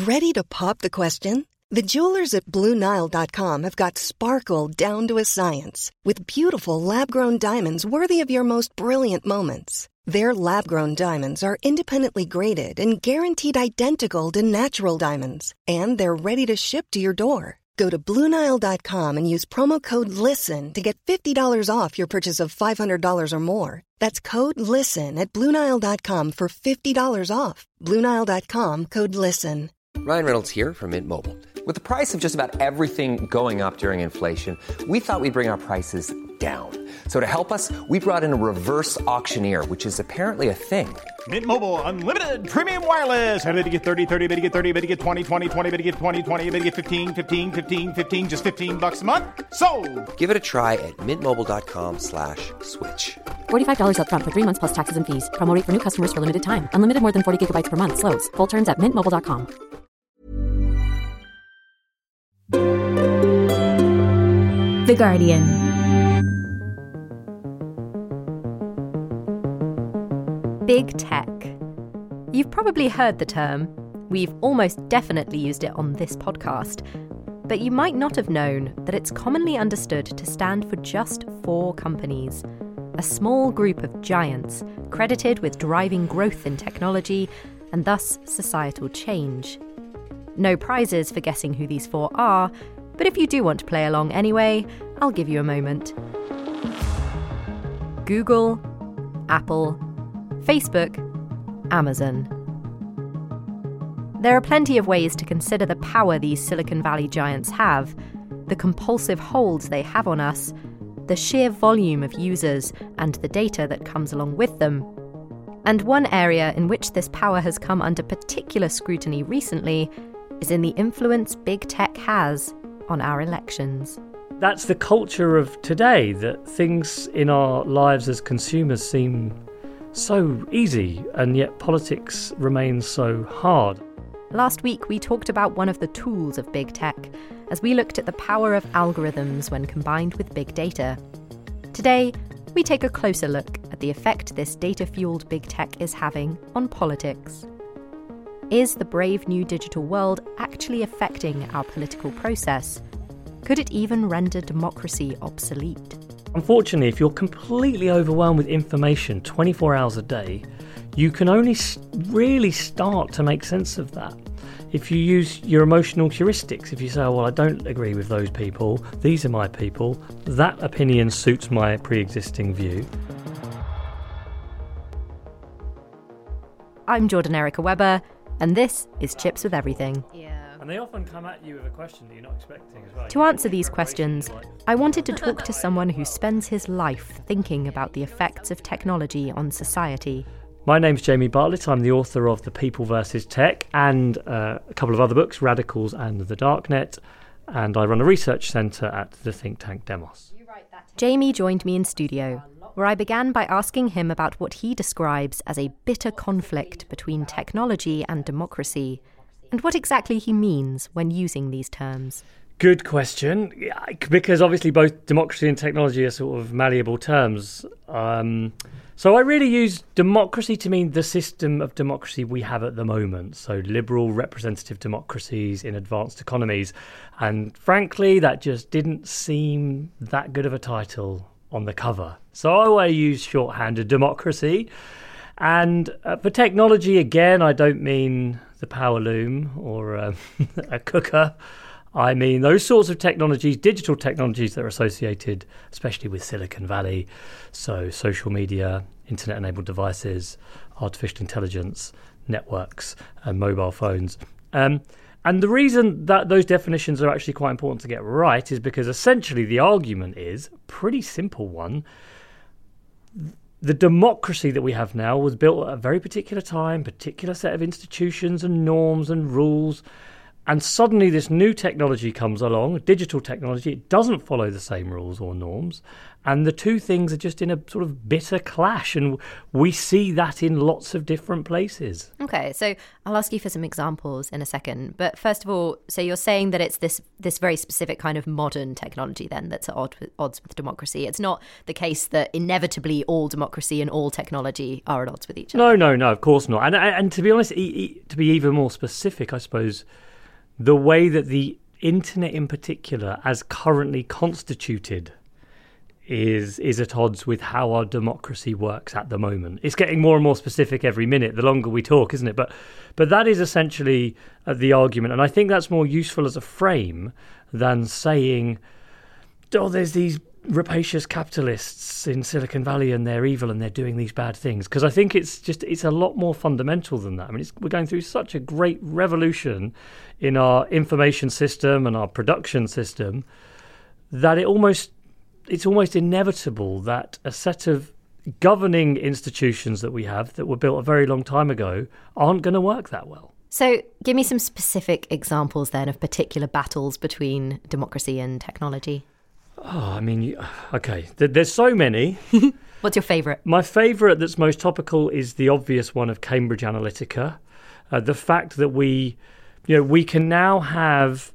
Ready to pop the question? The jewelers at BlueNile.com have got sparkle down to a science with beautiful lab-grown diamonds worthy of your most brilliant moments. Their lab-grown diamonds are independently graded and guaranteed identical to natural diamonds, and they're ready to ship to your door. Go to BlueNile.com and use promo code LISTEN to get $50 off your purchase of $500 or more. That's code LISTEN at BlueNile.com for $50 off. BlueNile.com, code LISTEN. Ryan Reynolds here from Mint Mobile. With the price of just about everything going up during inflation, we thought we'd bring our prices down. So to help us, we brought in a reverse auctioneer, which is apparently a thing. Mint Mobile Unlimited Premium Wireless. How to get 30, 30, bit to get 30, bit to get 20, 20, 20, bit to get 20, 20, bit to get 15, 15, 15, 15, just $15 a month? Sold! Give it a try at mintmobile.com/switch. $45 up front for 3 months plus taxes and fees. Promo rate for new customers for limited time. Unlimited more than 40 gigabytes per month. Slows full terms at mintmobile.com. The Guardian. Big tech. You've probably heard the term. We've almost definitely used it on this podcast. But you might not have known that it's commonly understood to stand for just 4 companies. A small group of giants credited with driving growth in technology and thus societal change. No prizes for guessing who these 4 are, but if you do want to play along anyway, I'll give you a moment. Google, Apple, Facebook, Amazon. There are plenty of ways to consider the power these Silicon Valley giants have, the compulsive holds they have on us, the sheer volume of users and the data that comes along with them. And one area in which this power has come under particular scrutiny recently is in the influence big tech has on our elections. That's the culture of today, that things in our lives as consumers seem so easy, and yet politics remains so hard. Last week we talked about one of the tools of big tech, as we looked at the power of algorithms when combined with big data. Today, we take a closer look at the effect this data-fueled big tech is having on politics. Is the brave new digital world actually affecting our political process? Could it even render democracy obsolete? Unfortunately, if you're completely overwhelmed with information 24 hours a day, you can only really start to make sense of that. If you use your emotional heuristics, if you say, oh, well, I don't agree with those people, these are my people, that opinion suits my pre-existing view. I'm Jordan Erica Webber, and this is Chips with Everything. And they often come at you with a question that you're not expecting as well. To answer these questions, I wanted to talk to someone who spends his life thinking about the effects of technology on society. My name's Jamie Bartlett. I'm the author of The People vs. Tech and a couple of other books, Radicals and The Darknet, and I run a research centre at the think tank Demos. Jamie joined me in studio, where I began by asking him about what he describes as a bitter conflict between technology and democracy, and what exactly he means when using these terms. Good question, because obviously both democracy and technology are sort of malleable terms. So I really use democracy to mean the system of democracy we have at the moment. So liberal representative democracies in advanced economies. And frankly, that just didn't seem that good of a title on the cover. So I use shorthanded democracy. And for technology, again, I don't mean the power loom or a cooker. I mean those sorts of technologies, digital technologies that are associated, especially with Silicon Valley. So social media, internet-enabled devices, artificial intelligence, networks, and mobile phones. And the reason that those definitions are actually quite important to get right is because essentially the argument is a pretty simple one. The democracy that we have now was built at a very particular time, particular set of institutions and norms and rules. And suddenly this new technology comes along, digital technology. It doesn't follow the same rules or norms. And the two things are just in a sort of bitter clash. And we see that in lots of different places. Okay, so I'll ask you for some examples in a second. But first of all, so you're saying that it's this very specific kind of modern technology then that's at odds with democracy. It's not the case that inevitably all democracy and all technology are at odds with each other. No, of course not. And to be honest, to be even more specific, I suppose, the way that the internet in particular, as currently constituted, is at odds with how our democracy works at the moment. It's getting more and more specific every minute, the longer we talk, isn't it? But that is essentially the argument. And I think that's more useful as a frame than saying, oh, there's these rapacious capitalists in Silicon Valley and they're evil and they're doing these bad things. Because I think it's a lot more fundamental than that. I mean, we're going through such a great revolution in our information system and our production system that it's almost inevitable that a set of governing institutions that we have that were built a very long time ago aren't going to work that well. So give me some specific examples then of particular battles between democracy and technology. Oh, I mean, okay, there's so many. What's your favourite? My favourite that's most topical is the obvious one of Cambridge Analytica. The fact that we can now have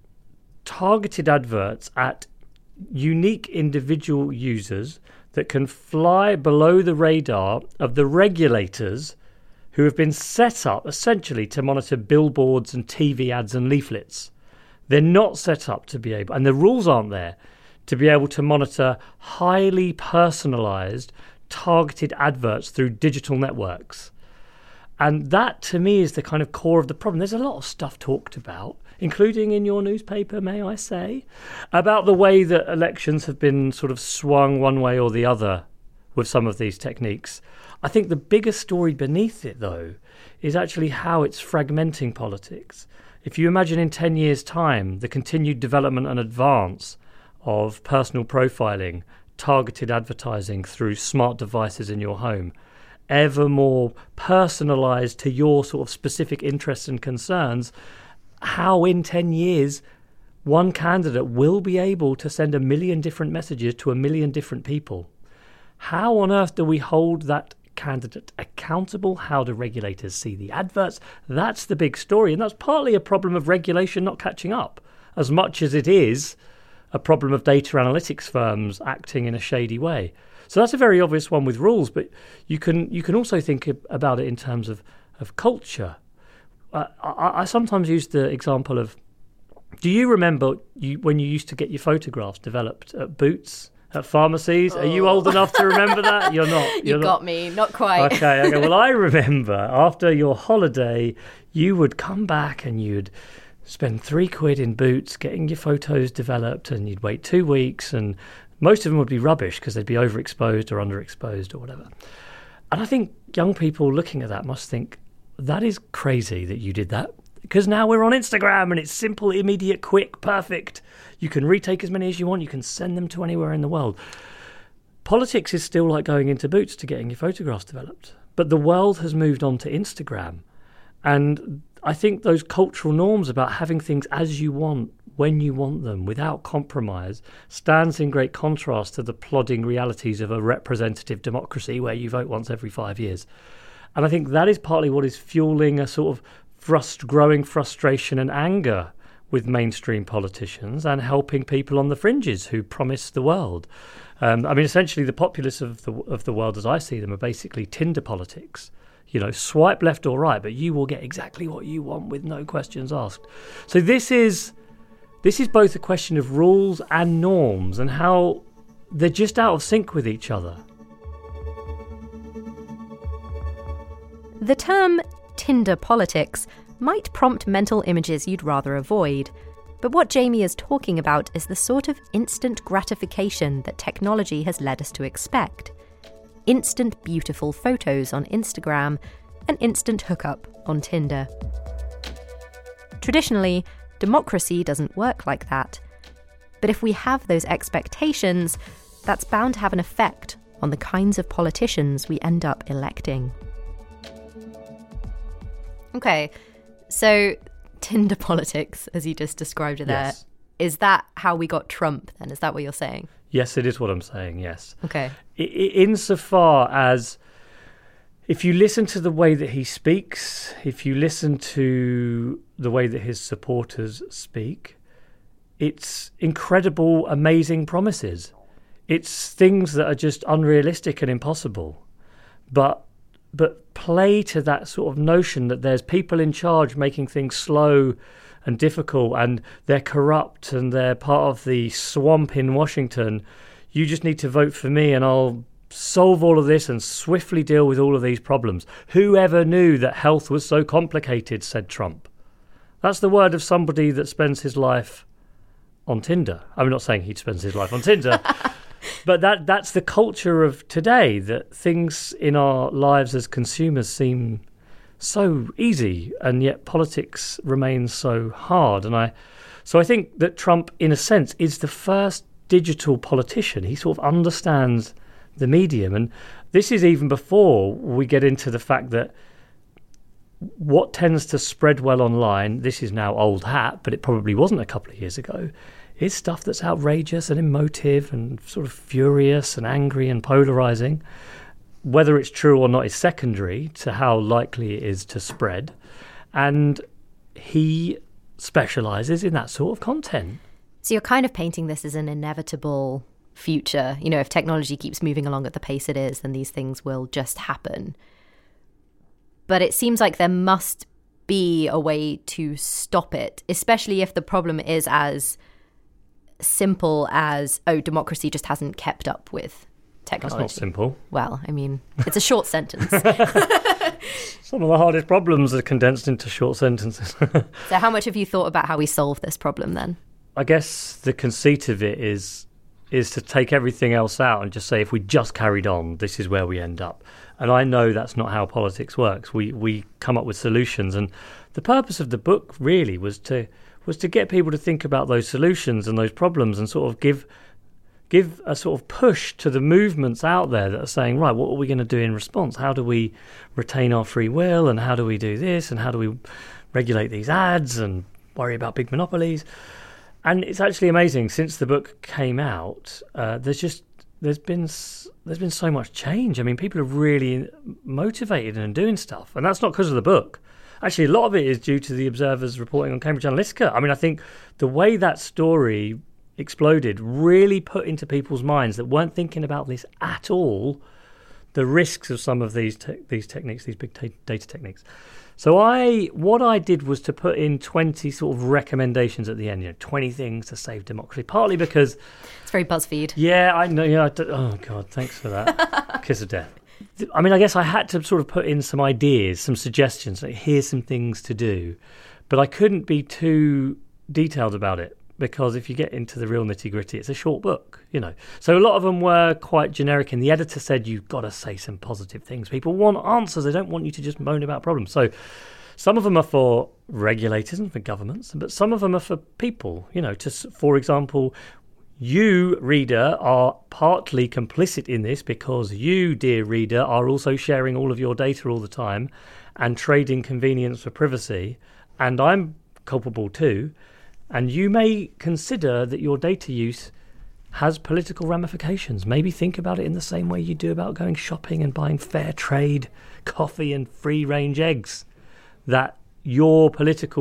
targeted adverts at unique individual users that can fly below the radar of the regulators who have been set up essentially to monitor billboards and TV ads and leaflets. They're not set up to be able, and the rules aren't there, to be able to monitor highly personalised, targeted adverts through digital networks. And that, to me, is the kind of core of the problem. There's a lot of stuff talked about, including in your newspaper, may I say, about the way that elections have been sort of swung one way or the other with some of these techniques. I think the bigger story beneath it, though, is actually how it's fragmenting politics. If you imagine in 10 years' time, the continued development and advance of personal profiling, targeted advertising through smart devices in your home, ever more personalised to your sort of specific interests and concerns, how in 10 years one candidate will be able to send 1 million different messages to 1 million different people. How on earth do we hold that candidate accountable? How do regulators see the adverts? That's the big story, and that's partly a problem of regulation not catching up, as much as it is a problem of data analytics firms acting in a shady way. So that's a very obvious one with rules, but you can also think about it in terms of culture. I sometimes use the example of, do you remember when you used to get your photographs developed at Boots, at pharmacies? Are you old enough to remember that? You're not. You got me, not quite. Okay. Well, I remember after your holiday, you would come back and you'd spend £3 in Boots getting your photos developed, and you'd wait 2 weeks, and most of them would be rubbish because they'd be overexposed or underexposed or whatever. And I think young people looking at that must think, that is crazy that you did that, because now we're on Instagram and it's simple, immediate, quick, perfect. You can retake as many as you want. You can send them to anywhere in the world. Politics is still like going into Boots to getting your photographs developed. But the world has moved on to Instagram. And I think those cultural norms about having things as you want, when you want them, without compromise, stands in great contrast to the plodding realities of a representative democracy where you vote once every 5 years. And I think that is partly what is fueling a sort of growing frustration and anger with mainstream politicians and helping people on the fringes who promise the world. I mean, essentially, the populists of the world, as I see them, are basically Tinder politics. You know, swipe left or right, but you will get exactly what you want with no questions asked. So this is both a question of rules and norms and how they're just out of sync with each other. The term Tinder politics might prompt mental images you'd rather avoid. But what Jamie is talking about is the sort of instant gratification that technology has led us to expect. Instant beautiful photos on Instagram, and instant hookup on Tinder. Traditionally, democracy doesn't work like that. But if we have those expectations, that's bound to have an effect on the kinds of politicians we end up electing. Okay, so Tinder politics, as you just described it there. Yes. Is that how we got Trump then? Is that what you're saying? Yes, it is what I'm saying, yes. Okay. Insofar as if you listen to the way that he speaks, if you listen to the way that his supporters speak, it's incredible, amazing promises. It's things that are just unrealistic and impossible. But play to that sort of notion that there's people in charge making things slow and difficult, and they're corrupt and they're part of the swamp in Washington. You just need to vote for me and I'll solve all of this and swiftly deal with all of these problems. Whoever knew that health was so complicated, said Trump. That's the word of somebody that spends his life on Tinder. I'm not saying he spends his life on Tinder, but that's the culture of today, that things in our lives as consumers seem so easy, and yet politics remains so hard. So I think that Trump, in a sense, is the first digital politician. He sort of understands the medium, and this is even before we get into the fact that what tends to spread well online, this is now old hat, but it probably wasn't a couple of years ago, is stuff that's outrageous and emotive and sort of furious and angry and polarizing. Whether it's true or not is secondary to how likely it is to spread. And he specializes in that sort of content. So you're kind of painting this as an inevitable future. You know, if technology keeps moving along at the pace it is, then these things will just happen. But it seems like there must be a way to stop it, especially if the problem is as simple as, democracy just hasn't kept up with technology. That's not simple. Well, I mean, it's a short sentence. Some of the hardest problems are condensed into short sentences. So how much have you thought about how we solve this problem then? I guess the conceit of it is to take everything else out and just say, if we just carried on, this is where we end up. And I know that's not how politics works. We come up with solutions. And the purpose of the book really was to get people to think about those solutions and those problems, and sort of give a sort of push to the movements out there that are saying, right, what are we going to do in response? How do we retain our free will, and how do we do this, and how do we regulate these ads and worry about big monopolies? And it's actually amazing, since the book came out, there's been so much change. I mean, people are really motivated and doing stuff, and that's not because of the book. Actually, a lot of it is due to the Observer's reporting on Cambridge Analytica. I mean, I think the way that story exploded really put into people's minds that weren't thinking about this at all, the risks of some of these techniques, these big data techniques. So what I did was to put in 20 sort of recommendations at the end, 20 things to save democracy, partly because... It's very BuzzFeed. Yeah, I know. Yeah, oh, God, thanks for that. Kiss of death. I mean, I guess I had to sort of put in some ideas, some suggestions, like here's some things to do. But I couldn't be too detailed about it, because if you get into the real nitty-gritty, it's a short book, So a lot of them were quite generic, and the editor said, you've got to say some positive things. People want answers. They don't want you to just moan about problems. So some of them are for regulators and for governments, but some of them are for people, for example, you, reader, are partly complicit in this because you, dear reader, are also sharing all of your data all the time and trading convenience for privacy, and I'm culpable too. And you may consider that your data use has political ramifications. Maybe think about it in the same way you do about going shopping and buying fair trade coffee and free-range eggs, that your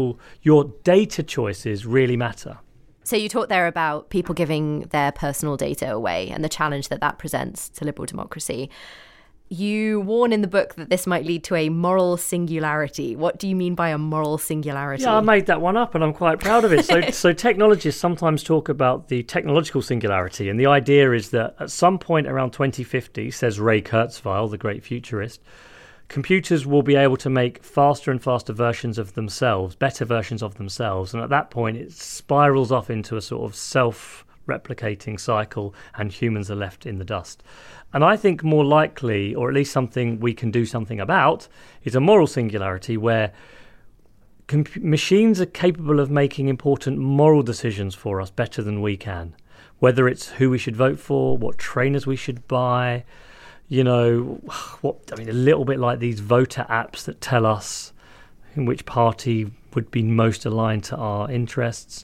data choices really matter. So you talked there about people giving their personal data away and the challenge that presents to liberal democracy. You warn in the book that this might lead to a moral singularity. What do you mean by a moral singularity? Yeah, I made that one up and I'm quite proud of it. So technologists sometimes talk about the technological singularity, and the idea is that at some point around 2050, says Ray Kurzweil, the great futurist, computers will be able to make faster and faster versions of themselves, better versions of themselves. And at that point, it spirals off into a sort of self-replicating cycle, and humans are left in the dust. And I think more likely, or at least something we can do something about, is a moral singularity where machines are capable of making important moral decisions for us better than we can. Whether it's who we should vote for, what trainers we should buy, a little bit like these voter apps that tell us in which party would be most aligned to our interests.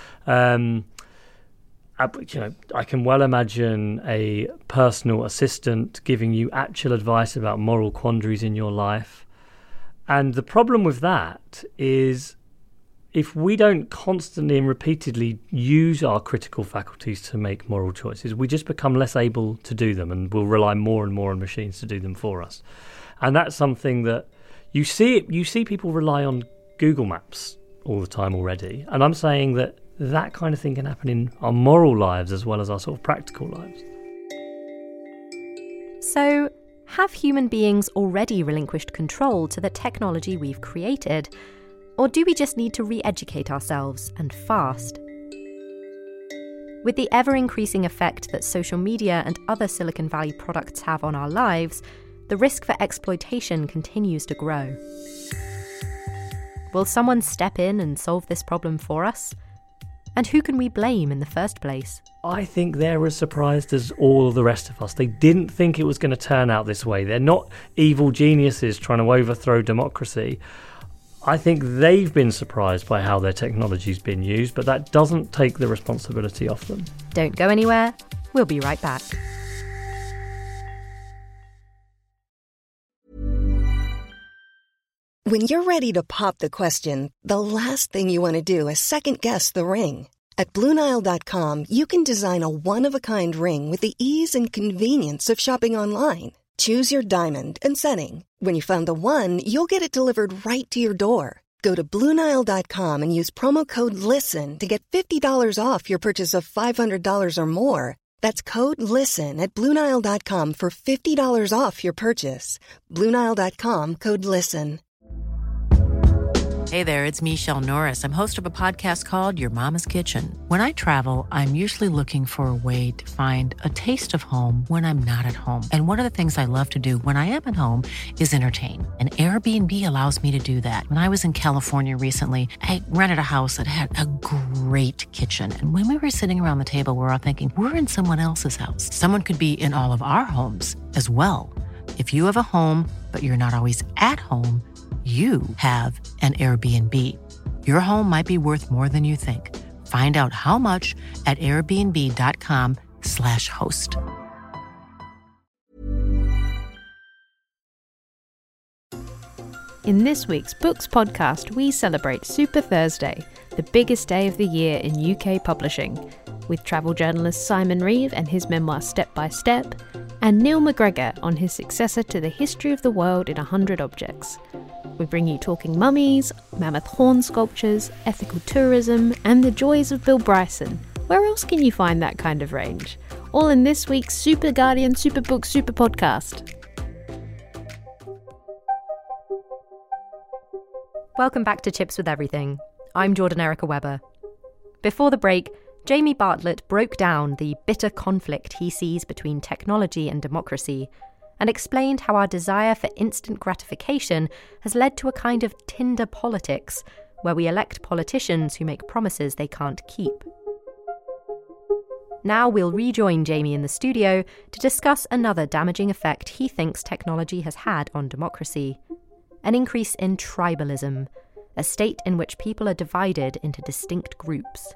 I can well imagine a personal assistant giving you actual advice about moral quandaries in your life. And the problem with that is, if we don't constantly and repeatedly use our critical faculties to make moral choices, we just become less able to do them, and we'll rely more and more on machines to do them for us. And that's something that you see people rely on Google Maps all the time already. And I'm saying that kind of thing can happen in our moral lives as well as our sort of practical lives. So, have human beings already relinquished control to the technology we've created? Or do we just need to re-educate ourselves, and fast? With the ever-increasing effect that social media and other Silicon Valley products have on our lives, the risk for exploitation continues to grow. Will someone step in and solve this problem for us? And who can we blame in the first place? I think they're as surprised as all of the rest of us. They didn't think it was going to turn out this way. They're not evil geniuses trying to overthrow democracy. I think they've been surprised by how their technology's been used, but that doesn't take the responsibility off them. Don't go anywhere. We'll be right back. When you're ready to pop the question, the last thing you want to do is second-guess the ring. At BlueNile.com, you can design a one-of-a-kind ring with the ease and convenience of shopping online. Choose your diamond and setting. When you find the one, you'll get it delivered right to your door. Go to BlueNile.com and use promo code LISTEN to get $50 off your purchase of $500 or more. That's code LISTEN at BlueNile.com for $50 off your purchase. BlueNile.com, code LISTEN. Hey there, it's Michelle Norris. I'm host of a podcast called Your Mama's Kitchen. When I travel, I'm usually looking for a way to find a taste of home when I'm not at home. And one of the things I love to do when I am at home is entertain. And Airbnb allows me to do that. When I was in California recently, I rented a house that had a great kitchen. And when we were sitting around the table, we were all thinking, we're in someone else's house. Someone could be in all of our homes as well. If you have a home, but you're not always at home, you have an Airbnb. Your home might be worth more than you think. Find out how much at airbnb.com/host. In this week's Books podcast, we celebrate Super Thursday, the biggest day of the year in UK publishing, with travel journalist Simon Reeve and his memoir Step by Step, and Neil MacGregor on his successor to The History of the World in 100 Objects. We bring you talking mummies, mammoth horn sculptures, ethical tourism, and the joys of Bill Bryson. Where else can you find that kind of range? All in this week's Super Guardian Super Book Super Podcast. Welcome back to Chips with Everything. I'm Jordan Erica Webber. Before the break, Jamie Bartlett broke down the bitter conflict he sees between technology and democracy, and explained how our desire for instant gratification has led to a kind of Tinder politics, where we elect politicians who make promises they can't keep. Now we'll rejoin Jamie in the studio to discuss another damaging effect he thinks technology has had on democracy: an increase in tribalism, a state in which people are divided into distinct groups.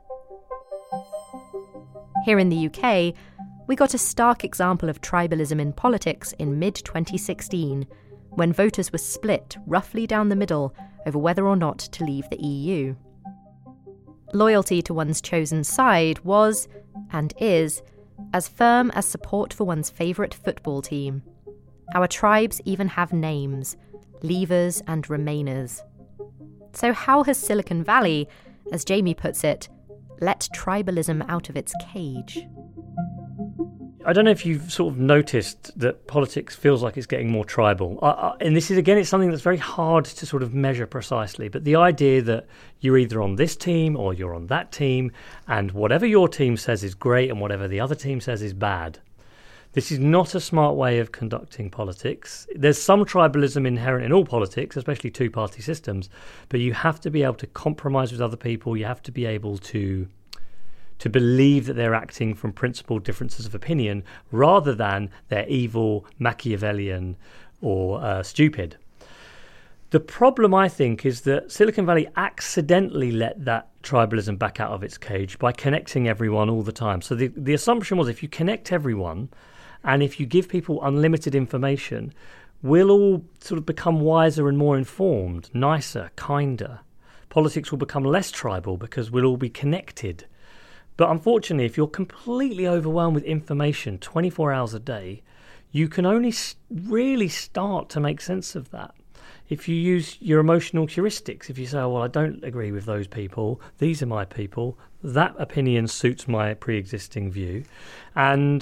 Here in the UK, we got a stark example of tribalism in politics in mid-2016, when voters were split roughly down the middle over whether or not to leave the EU. Loyalty to one's chosen side was, and is, as firm as support for one's favourite football team. Our tribes even have names: Leavers and Remainers. So how has Silicon Valley, as Jamie puts it, let tribalism out of its cage? I don't know if you've sort of noticed that politics feels like it's getting more tribal. And this is, again, it's something that's very hard to sort of measure precisely. But the idea that you're either on this team or you're on that team, and whatever your team says is great and whatever the other team says is bad. This is not a smart way of conducting politics. There's some tribalism inherent in all politics, especially two-party systems. But you have to be able to compromise with other people. You have to be able to believe that they're acting from principled differences of opinion rather than they're evil, Machiavellian or stupid. The problem, I think, is that Silicon Valley accidentally let that tribalism back out of its cage by connecting everyone all the time. So the assumption was if you connect everyone and if you give people unlimited information, we'll all sort of become wiser and more informed, nicer, kinder. Politics will become less tribal because we'll all be connected. But unfortunately, if you're completely overwhelmed with information 24 hours a day, you can only really start to make sense of that if you use your emotional heuristics. If you say, oh, well, I don't agree with those people, these are my people, that opinion suits my pre-existing view. And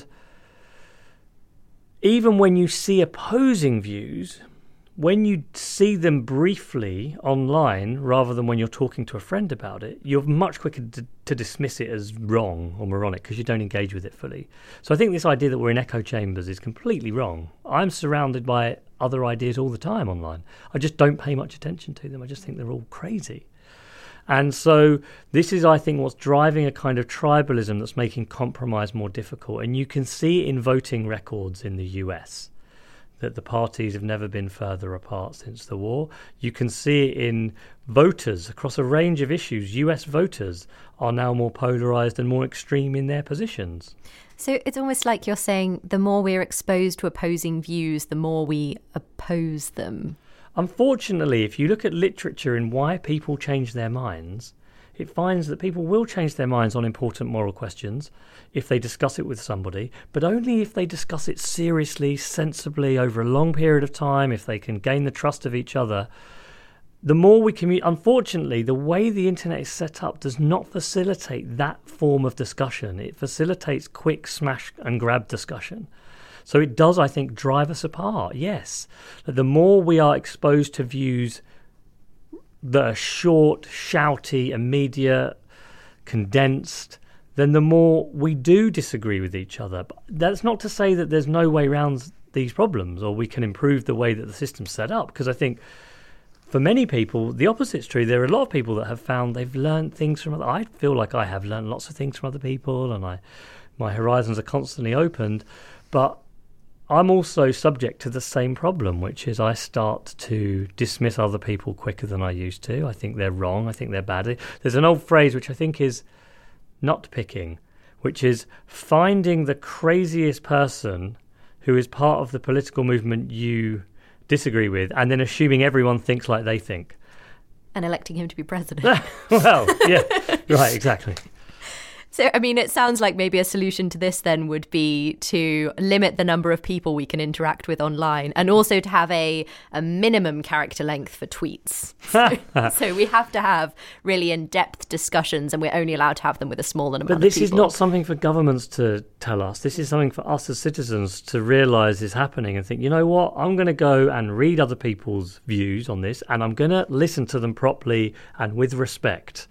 even when you see opposing views, when you see them briefly online rather than when you're talking to a friend about it, you're much quicker to dismiss it as wrong or moronic because you don't engage with it fully. So I think this idea that we're in echo chambers is completely wrong. I'm surrounded by other ideas all the time online. I just don't pay much attention to them. I just think they're all crazy. And so this is, I think, what's driving a kind of tribalism that's making compromise more difficult. And you can see it in voting records in the US, that the parties have never been further apart since the war. You can see it in voters across a range of issues. US voters are now more polarised and more extreme in their positions. So it's almost like you're saying the more we're exposed to opposing views, the more we oppose them. Unfortunately, if you look at literature and why people change their minds, it finds that people will change their minds on important moral questions if they discuss it with somebody, but only if they discuss it seriously, sensibly, over a long period of time, if they can gain the trust of each other. The more we communicate, unfortunately, the way the internet is set up does not facilitate that form of discussion. It facilitates quick smash and grab discussion. So it does, I think, drive us apart, yes. The more we are exposed to views that are short, shouty, immediate, condensed, then the more we do disagree with each other. But that's not to say that there's no way around these problems or we can improve the way that the system's set up, because I think for many people, the opposite's true. There are a lot of people that have found they've learned things from other. I feel like I have learned lots of things from other people, and my horizons are constantly opened. But I'm also subject to the same problem, which is I start to dismiss other people quicker than I used to. I think they're wrong. I think they're bad. There's an old phrase which I think is nut picking, which is finding the craziest person who is part of the political movement you disagree with and then assuming everyone thinks like they think. And electing him to be president. Well, yeah, right, exactly. So, I mean, it sounds like maybe a solution to this then would be to limit the number of people we can interact with online and also to have a minimum character length for tweets. So we have to have really in-depth discussions and we're only allowed to have them with a small amount of people. But this is not something for governments to tell us. This is something for us as citizens to realise is happening and think, you know what, I'm going to go and read other people's views on this and I'm going to listen to them properly and with respect.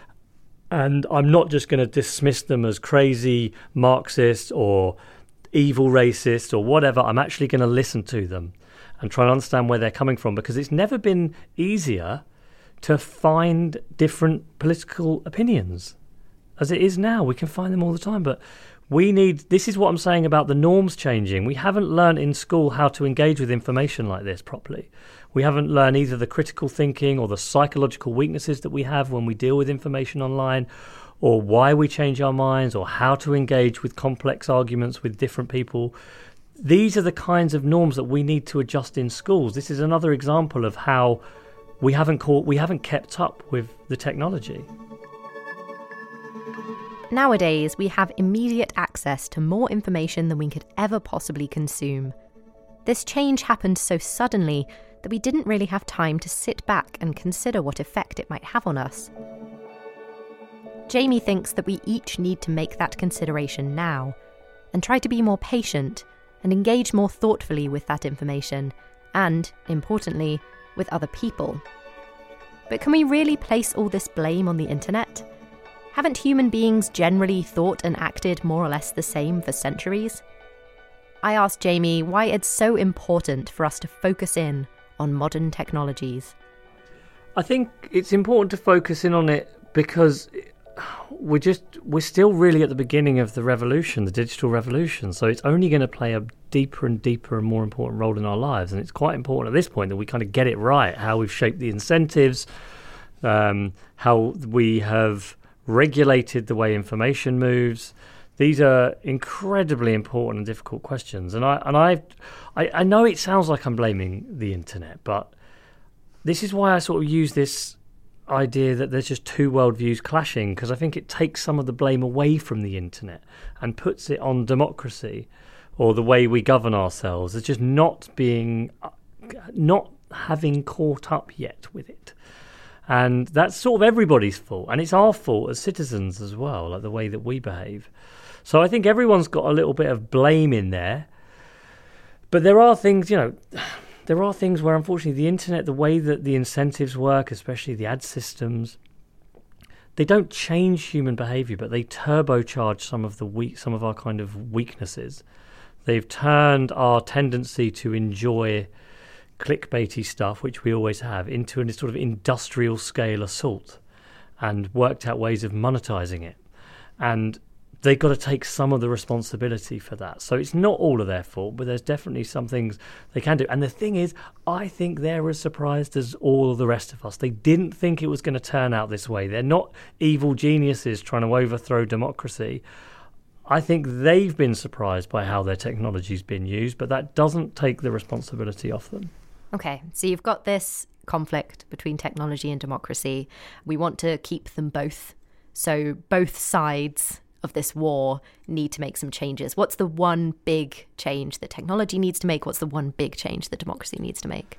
And I'm not just going to dismiss them as crazy Marxist or evil racist or whatever. I'm actually going to listen to them and try and understand where they're coming from, because it's never been easier to find different political opinions as it is now. We can find them all the time, but this is what I'm saying about the norms changing. We haven't learned in school how to engage with information like this properly. We haven't learned either the critical thinking or the psychological weaknesses that we have when we deal with information online, or why we change our minds, or how to engage with complex arguments with different people. These are the kinds of norms that we need to adjust in schools. This is another example of how we haven't kept up with the technology. Nowadays, we have immediate access to more information than we could ever possibly consume. This change happened so suddenly that we didn't really have time to sit back and consider what effect it might have on us. Jamie thinks that we each need to make that consideration now and try to be more patient and engage more thoughtfully with that information and, importantly, with other people. But can we really place all this blame on the internet? Haven't human beings generally thought and acted more or less the same for centuries? I asked Jamie why it's so important for us to focus in on modern technologies. I think it's important to focus in on it because we're still really at the beginning of the revolution, the digital revolution. So it's only going to play a deeper and deeper and more important role in our lives. And it's quite important at this point that we kind of get it right, how we've shaped the incentives, how we have regulated the way information moves. These are incredibly important and difficult questions. And I know it sounds like I'm blaming the internet, but this is why I sort of use this idea that there's just two worldviews clashing, because I think it takes some of the blame away from the internet and puts it on democracy or the way we govern ourselves as just not having caught up yet with it. And that's sort of everybody's fault, and it's our fault as citizens as well, like the way that we behave. So I think everyone's got a little bit of blame in there, but there are things, there are things where, unfortunately, the internet, the way that the incentives work, especially the ad systems, they don't change human behaviour, but they turbocharge some of our kind of weaknesses. They've turned our tendency to enjoy clickbaity stuff, which we always have, into a sort of industrial scale assault, and worked out ways of monetizing it. And they've got to take some of the responsibility for that. So it's not all of their fault, but there's definitely some things they can do. And the thing is, I think they're as surprised as all of the rest of us. They didn't think it was going to turn out this way. They're not evil geniuses trying to overthrow democracy. I think they've been surprised by how their technology's been used, but that doesn't take the responsibility off them. Okay, so you've got this conflict between technology and democracy. We want to keep them both. So both sides of this war need to make some changes. What's the one big change that technology needs to make? What's the one big change that democracy needs to make?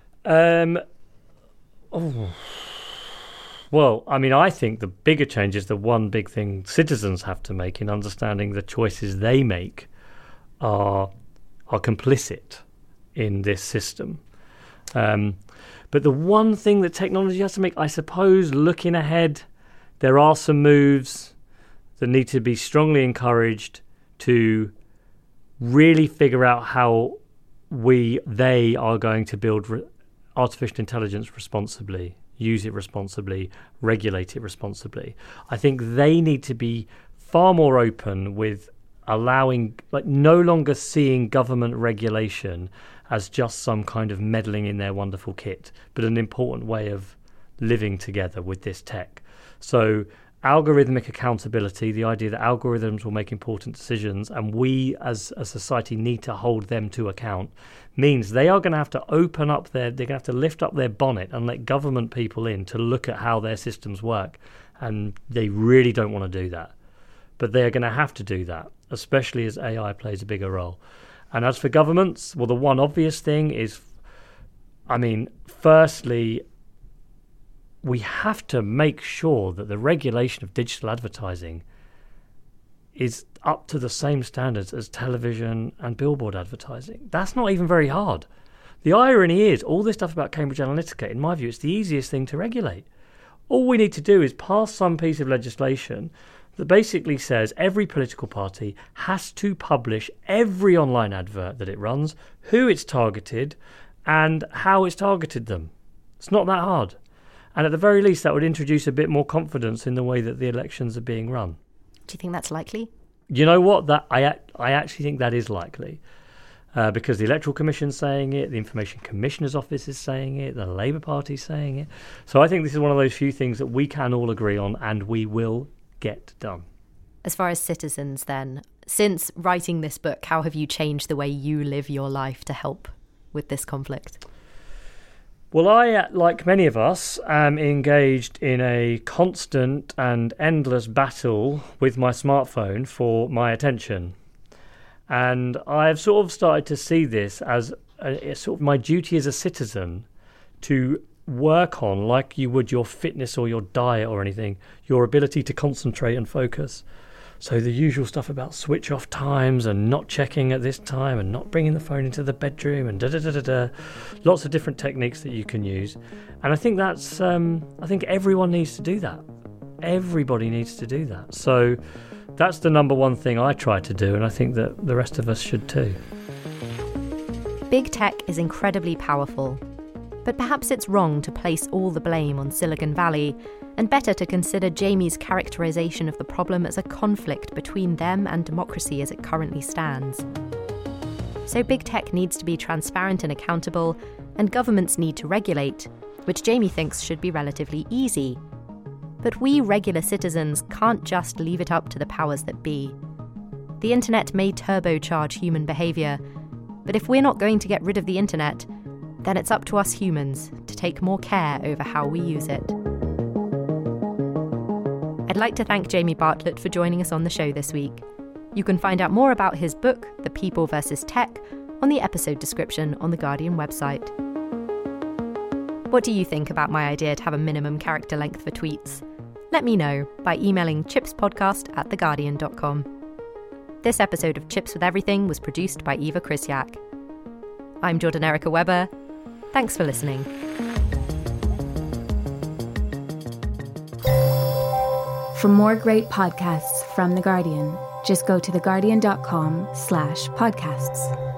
Well, I mean, I think the bigger change is the one big thing citizens have to make in understanding the choices they make are complicit in this system. But the one thing that technology has to make, I suppose, looking ahead, there are some moves that need to be strongly encouraged to really figure out how they are going to build artificial intelligence responsibly, use it responsibly, regulate it responsibly. I think they need to be far more open with allowing, no longer seeing government regulation as just some kind of meddling in their wonderful kit, but an important way of living together with this tech. So algorithmic accountability, the idea that algorithms will make important decisions and we as a society need to hold them to account, means they are going to have to they're going to have to lift up their bonnet and let government people in to look at how their systems work. And they really don't want to do that. But they're going to have to do that, especially as AI plays a bigger role. And as for governments, well, the one obvious thing is, firstly, we have to make sure that the regulation of digital advertising is up to the same standards as television and billboard advertising. That's not even very hard. The irony is, all this stuff about Cambridge Analytica, in my view, it's the easiest thing to regulate. All we need to do is pass some piece of legislation that basically says every political party has to publish every online advert that it runs, who it's targeted, and how it's targeted them. It's not that hard. And at the very least, that would introduce a bit more confidence in the way that the elections are being run. Do you think that's likely? You know what? I actually think that is likely. Because the Electoral Commission's saying it, the Information Commissioner's Office is saying it, the Labour Party's saying it. So I think this is one of those few things that we can all agree on and we will get done. As far as citizens then, since writing this book, how have you changed the way you live your life to help with this conflict? Well, I, like many of us, am engaged in a constant and endless battle with my smartphone for my attention. And I've sort of started to see this as a sort of my duty as a citizen to work on, like you would your fitness or your diet or anything, your ability to concentrate and focus. So the usual stuff about switch off times and not checking at this time and not bringing the phone into the bedroom and lots of different techniques that you can use. And I think that's, I think everyone needs to do that. Everybody needs to do that. So that's the number one thing I try to do, and I think that the rest of us should too. Big tech is incredibly powerful, But perhaps it's wrong to place all the blame on Silicon Valley, and better to consider Jamie's characterization of the problem as a conflict between them and democracy as it currently stands. So big tech needs to be transparent and accountable, and governments need to regulate, which Jamie thinks should be relatively easy. But we regular citizens can't just leave it up to the powers that be. The internet may turbocharge human behaviour, but if we're not going to get rid of the internet, then it's up to us humans to take more care over how we use it. I'd like to thank Jamie Bartlett for joining us on the show this week. You can find out more about his book, The People vs. Tech, on the episode description on The Guardian website. What do you think about my idea to have a minimum character length for tweets? Let me know by emailing chipspodcast@theguardian.com. This episode of Chips with Everything was produced by Eva Krysiak. I'm Jordan Erica Weber. Thanks for listening. For more great podcasts from The Guardian, just go to theguardian.com/podcasts.